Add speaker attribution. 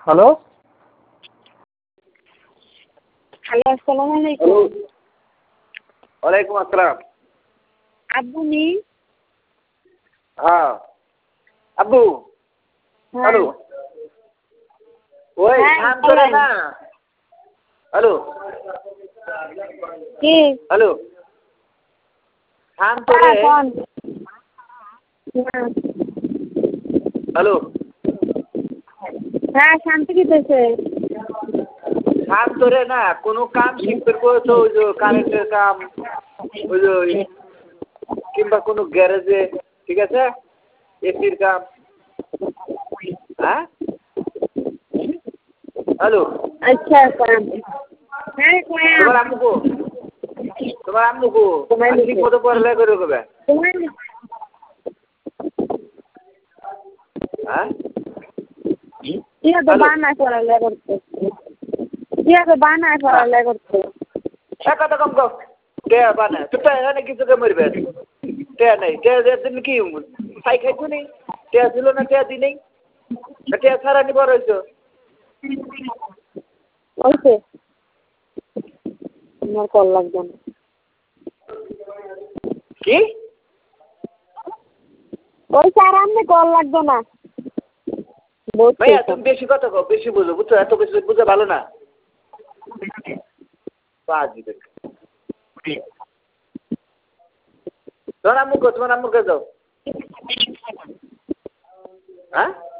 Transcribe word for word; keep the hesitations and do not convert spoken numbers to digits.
Speaker 1: Hello
Speaker 2: hello আসসালামু আলাইকুম।
Speaker 1: ওয়ালাইকুম আসসালাম।
Speaker 2: আব্বু নি?
Speaker 1: হ্যাঁ আব্বু।
Speaker 2: হ্যাঁ।
Speaker 1: হ্যালো ওই
Speaker 2: হ্যাঁ,
Speaker 1: শান্ত রে
Speaker 2: বলেন।
Speaker 1: না। হ্যালো
Speaker 2: কি?
Speaker 1: হ্যালো শান্ত রে।
Speaker 2: হ্যাঁ কোন? হ্যাঁ।
Speaker 1: হ্যালো
Speaker 2: হ্যাঁ শান্তি দিতেছে।
Speaker 1: শান্ত রে না, কোনো কাম শিখতে করেছো? ওই যে কারেন্টের কাম, ওই যে কিংবা কোনো গ্যারেজে, ঠিক আছে, এসির কাম। হ্যাঁ হ্যালো
Speaker 2: আচ্ছা কোন? হ্যাঁ কোন?
Speaker 1: তোমার আম্মু কো? তোমার আম্মু কো? আমি ঠিক মতো পড়ালেখা করে কবে?
Speaker 2: তোমার
Speaker 1: হ্যাঁ
Speaker 2: ইয়া তো বানায় পড়ালেখা করতে। ইয়া তো বানায় পড়ালেখা করতে।
Speaker 1: এক কথা কম কম কে বানায়? তো এখানে কিছু কে মরবে? কে নেই কে দিন কি খাই খাইছো নেই? কে ছিল না কে দি নেই? কে সারা নি বড় হইছো?
Speaker 2: ওইছে আমার কল লাগবে না।
Speaker 1: কি?
Speaker 2: ওই স্যার আমনে কল লাগবে না।
Speaker 1: ভাইয়া তুমি বেশি কথা কও, বেশি বুঝো, বুঝছো? এত কিছু বুঝা ভালো না। তোমার আম্মু কো? তোমার আম্মুর কাছে যাও। হ্যাঁ